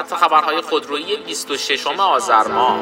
ثبت خبرهای خودرویی 26 آذر ماه.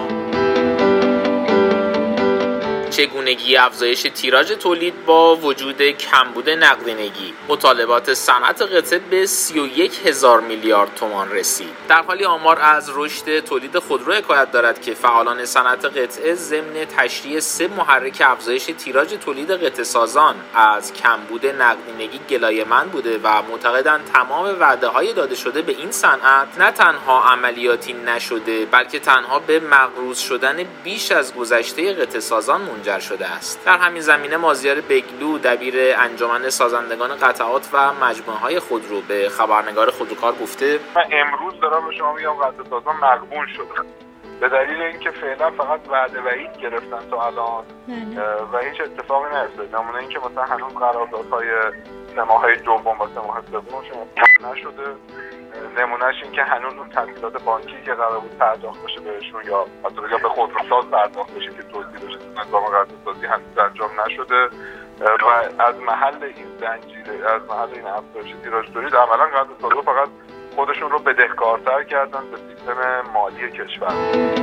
چگونگی افزایش تیراژ تولید با وجود کمبود نقدینگی. مطالبات صنعت قطعه به 31,000 میلیارد تومان رسید. در حالی آمار از رشد تولید خودرو حکایت دارد که فعالان صنعت قطعه ضمن تشریع 3 محرک افزایش تیراژ تولید قطعه سازان از کمبود نقدینگی گلایه‌مند بوده و معتقدند تمام وعده‌های داده شده به این صنعت نه تنها عملیاتی نشده بلکه تنها به مقروض شدن بیش از گذشته قطعه سازان منجر شده است. در همین زمینه مازیار بگلو دبیر انجمن سازندگان قطعات و مجموعه‌های خودرو به خبرنگار خودروکار گفته: من امروز دارم به شما میگم قطعه سازان مغبون شدن به دلیل اینکه فعلا فقط وعده وعید گرفتن تا الان و هیچ اتفاقی نیفتاده. نمونه اینکه مثلا هنوز قراردادهای 3 ماهه دوم و 3 ماه سومشون نشده. نمونهش این که هنوز اون تسهیلات بانکی که قرار بود پرداخت بشه بهشون یا مثلا به خودروساز پرداخت بشه که توضیح بشه تو نظام قراردادسازی هنوز انجام نشده و از محل این زنجیره، از محل این افزایش تیراژ تولید عملا قراردادسازها فقط خودشون رو بدهکارتر کردن به سیستم مالی کشور.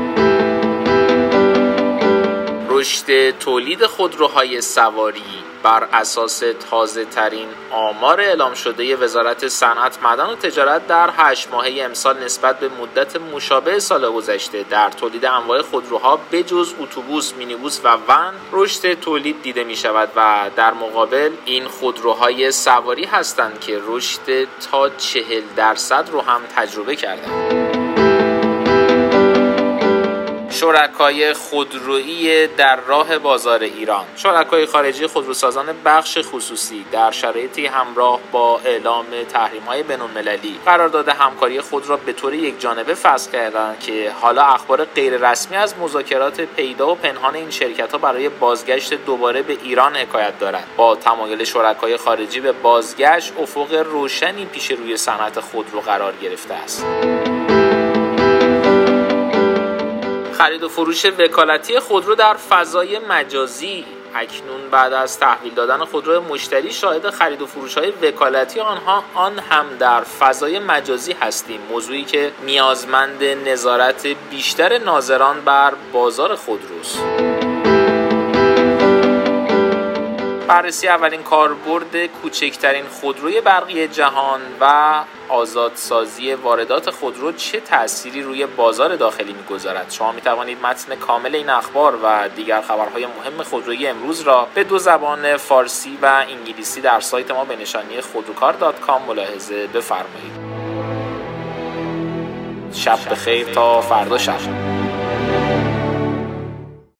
رشد تولید خودروهای سواری بر اساس تازه ترین آمار اعلام شده وزارت صنعت، معدن و تجارت در 8 ماهه امسال نسبت به مدت مشابه سال گذشته در تولید انواع خودروها بجز اتوبوس، مینیبوس و ون رشد تولید دیده می شود و در مقابل این خودروهای سواری هستند که رشد تا 40% رو هم تجربه کردند. شرکای خودرویی در راه بازار ایران. شرکای خارجی خودروسازان بخش خصوصی در شرایطی همراه با اعلام تحریم‌های بین‌المللی قرارداد همکاری خود را به طور یکجانبه فسخ کردند که حالا اخبار غیررسمی از مذاکرات پیدا و پنهان این شرکت‌ها برای بازگشت دوباره به ایران حکایت دارد. با تمایل شرکای خارجی به بازگشت، افق روشنی پیش روی صنعت خودرو قرار گرفته است. خرید و فروش وکالتی خودرو در فضای مجازی. اکنون بعد از تحویل دادن خودرو مشتری شاهد خرید و فروش‌های وکالتی آن هم در فضای مجازی هستیم، موضوعی که نیازمند نظارت بیشتر ناظران بر بازار خودروست. بررسی اولین کاربرد کوچکترین خودروی برقی جهان و آزادسازی واردات خودرو چه تأثیری روی بازار داخلی می‌گذارد. شما می‌توانید متن کامل این اخبار و دیگر خبرهای مهم خودرویی امروز را به 2 زبان فارسی و انگلیسی در سایت ما به نشانی خودروکار.com ملاحظه بفرمایید. شب بخیر تا فردا شب.